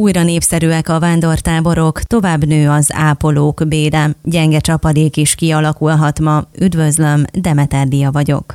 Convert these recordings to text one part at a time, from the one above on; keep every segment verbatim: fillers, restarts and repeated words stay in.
Újra népszerűek a vándortáborok, tovább nő az ápolók bére, gyenge csapadék is kialakulhat ma. Üdvözlöm, Demeter Dia vagyok.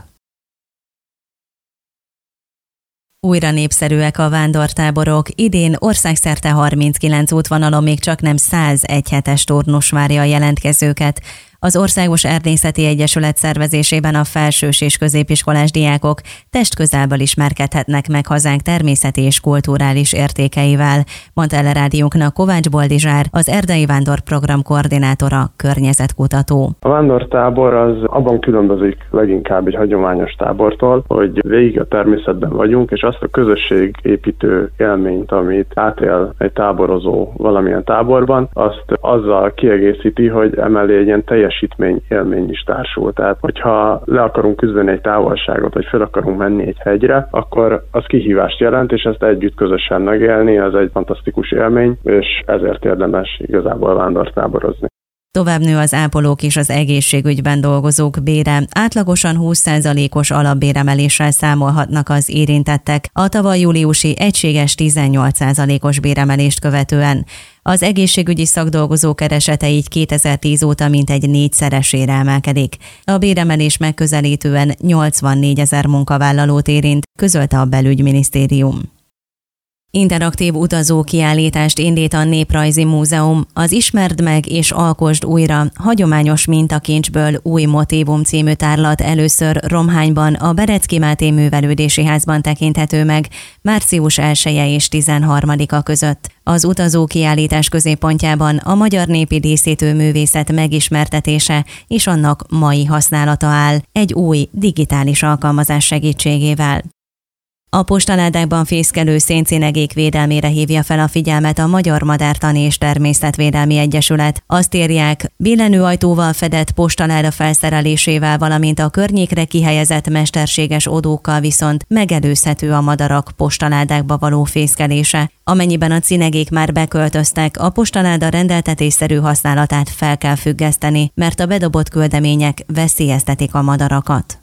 Újra népszerűek a vándortáborok. Idén országszerte harminckilenc útvonalon még csak nem száz egyhetes turnus várja a jelentkezőket. Az Országos Erdészeti Egyesület szervezésében a felsős és középiskolás diákok testközelből ismerkedhetnek meg hazánk természeti és kulturális értékeivel, mondta el a rádiónknak Kovács Boldizsár, az Erdei Vándor Program koordinátora, környezetkutató. A vándortábor az abban különbözik leginkább egy hagyományos tábortól, hogy végig a természetben vagyunk, és azt a közösségépítő élményt, amit átél egy táborozó valamilyen táborban, azt azzal kiegészíti, hogy emellé egy ilyen teljes élmény is társul. Tehát, hogyha le akarunk küzdeni egy távolságot, vagy fel akarunk menni egy hegyre, akkor az kihívást jelent, és ezt együtt közösen megélni, ez egy fantasztikus élmény, és ezért érdemes igazából vándortáborozni. Tovább nő az ápolók és az egészségügyben dolgozók bére. Átlagosan húsz százalékos alapbéremeléssel számolhatnak az érintettek, a tavaly júliusi egységes tizennyolc százalékos béremelést követően. Az egészségügyi szakdolgozók keresete így kétezer-tíz óta mintegy négyszeresére emelkedik. A béremelés megközelítően nyolcvannégyezer munkavállalót érint, közölte a Belügyminisztérium. Interaktív utazókiállítást indít a Néprajzi Múzeum. Az Ismerd meg és alkosd újra hagyományos mintakincsből új motívum című tárlat először Romhányban, a Berecki Máté Művelődési Házban tekinthető meg március elseje és tizenharmadika között. Az utazókiállítás középpontjában a magyar népi díszítőművészet megismertetése és annak mai használata áll egy új digitális alkalmazás segítségével. A postaládákban fészkelő széncinegék védelmére hívja fel a figyelmet a Magyar Madártani és Természetvédelmi Egyesület. Azt írják, billenőajtóval fedett postaláda felszerelésével, valamint a környékre kihelyezett mesterséges odókkal viszont megelőzhető a madarak postaládákba való fészkelése. Amennyiben a cinegék már beköltöztek, a postaláda rendeltetésszerű használatát fel kell függeszteni, mert a bedobott küldemények veszélyeztetik a madarakat.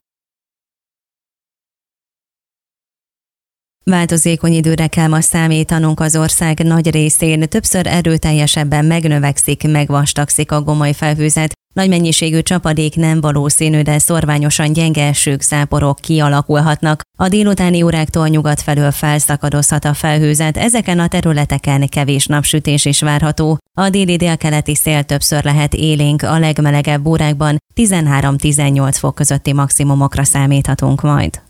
Változékony időre kell ma számítanunk az ország nagy részén, többször erőteljesebben megnövekszik, megvastagszik a gomoly felhőzet. Nagy mennyiségű csapadék nem valószínű, de szorványosan gyenge esők, záporok kialakulhatnak. A délutáni óráktól nyugat felől felszakadozhat a felhőzet, ezeken a területeken kevés napsütés is várható. A déli délkeleti szél többször lehet élénk, a legmelegebb órákban tizenhárom-tizennyolc fok közötti maximumokra számíthatunk majd.